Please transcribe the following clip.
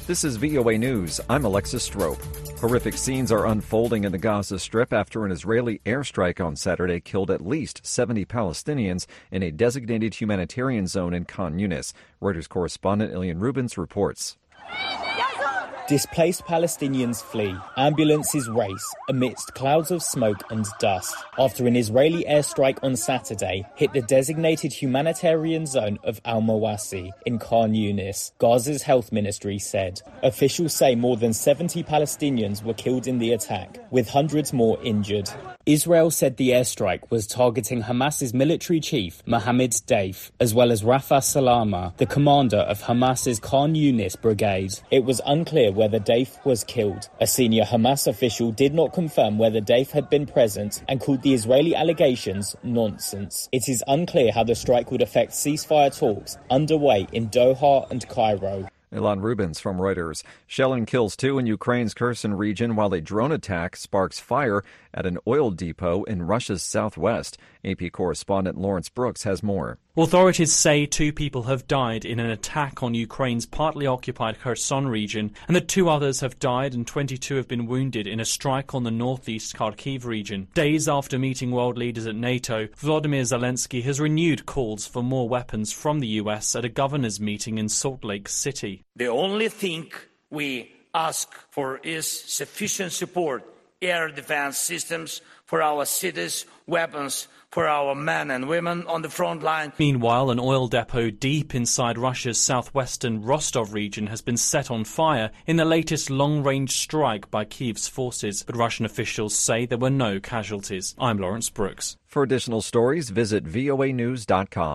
This is VOA News. I'm Alexis Strope. Horrific scenes are unfolding in the Gaza Strip after an Israeli airstrike on Saturday killed at least 70 Palestinians in a designated humanitarian zone in Khan Yunis. Reuters correspondent Ilian Rubens reports. Displaced Palestinians flee. Ambulances race amidst clouds of smoke and dust after an Israeli airstrike on Saturday hit the designated humanitarian zone of Al-Mawasi in Khan Yunis, Gaza's health ministry said. Officials say more than 70 Palestinians were killed in the attack, with hundreds more injured. Israel said the airstrike was targeting Hamas's military chief, Mohammed Deif, as well as Rafa Salama, the commander of Hamas's Khan Yunis brigade. It was unclear whether Deif was killed. A senior Hamas official did not confirm whether Deif had been present and called the Israeli allegations nonsense. It is unclear how the strike would affect ceasefire talks underway in Doha and Cairo. Ilian Rubens from Reuters. Shelling kills two in Ukraine's Kherson region while a drone attack sparks fire at an oil depot in Russia's southwest. AP correspondent Lawrence Brooks has more. Authorities say 2 people have died in an attack on Ukraine's partly occupied Kherson region, and that 2 others have died and 22 have been wounded in a strike on the northeast Kharkiv region. Days after meeting world leaders at NATO, Volodymyr Zelensky has renewed calls for more weapons from the US at a governors' meeting in Salt Lake City. The only thing we ask for is sufficient support, air defense systems for our cities, weapons for our men and women on the front line. Meanwhile, an oil depot deep inside Russia's southwestern Rostov region has been set on fire in the latest long-range strike by Kyiv's forces, but Russian officials say there were no casualties. I'm Lawrence Brooks. For additional stories, visit voanews.com.